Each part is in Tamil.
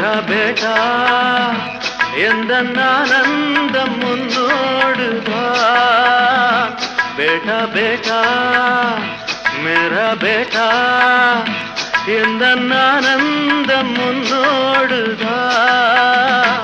मेरा बेटा आनंदम मुन्नोडुदान बेटा बेटा मेरा बेटा आनंदम मुन्नोडुदान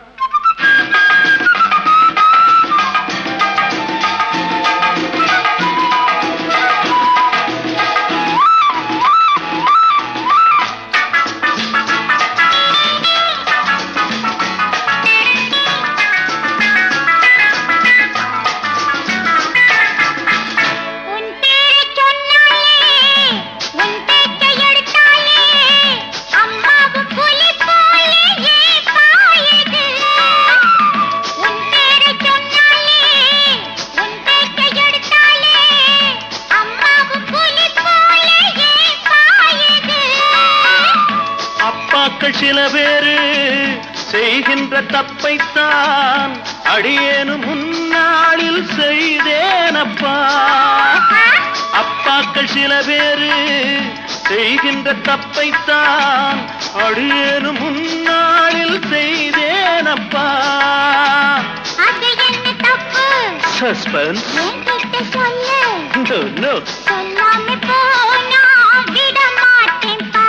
சில பேரு செய்கின்ற தப்பைத்தான் அடியேனு முன்னாளில் செய்தேனப்பா அப்பாக்கள் சில பேரு செய்கின்ற தப்பைத்தான் அடியேனு முன்னாளில் செய்தேனப்பா அது என்ன தப்பு சஸ்பென்ஸ் என்கிட்ட சொல்லு நோ நோ சொல்லாம போனா விட மாட்டேன்பா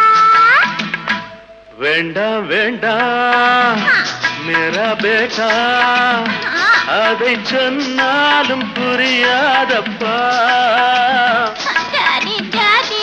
வேண்டாம் வேண்டாம் मेरा बेटा அதை சொன்னாலும் புரியாதப்பா டாடி டாடி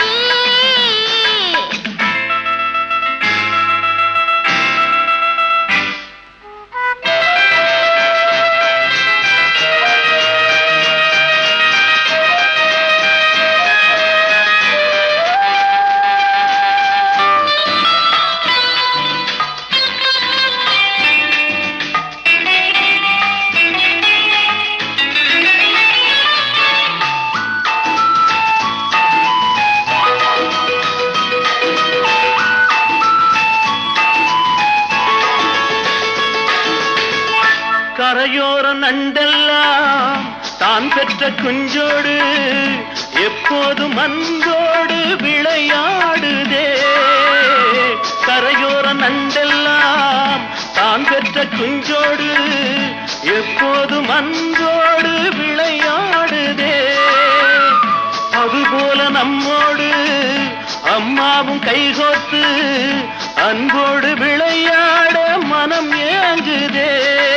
கரையோர நண்டெல்லாம் தான் பெற்ற குஞ்சோடு எப்போதும் அன்போடு விளையாடுதே கரையோர நண்டெல்லாம் தான் பெற்ற குஞ்சோடு எப்போதும் அன்போடு விளையாடுதே அதுபோல நம்மோடு அம்மாவும் கைகோத்து அன்போடு விளையாட மனம் ஏங்குதே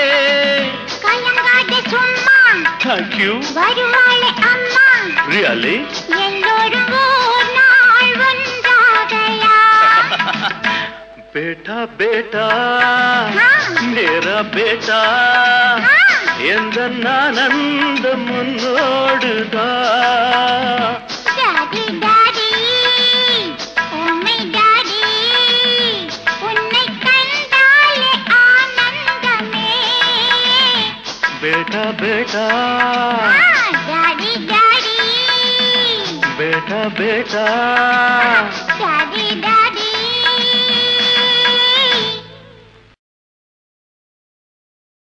Thank you. வருவாளே அம்மா Really? எல்லோரும் ஒரு நாள் ஒன்றாகலாம் बेटा बेटा मेरा बेटा आनंद मुन्नोडुदान டாடி டாடி உம்மை டாடி உன்னை கண்டாலே ஆனந்தமே बेटा बेटा டாடி டாடி बेटा बेटा டாடி டாடி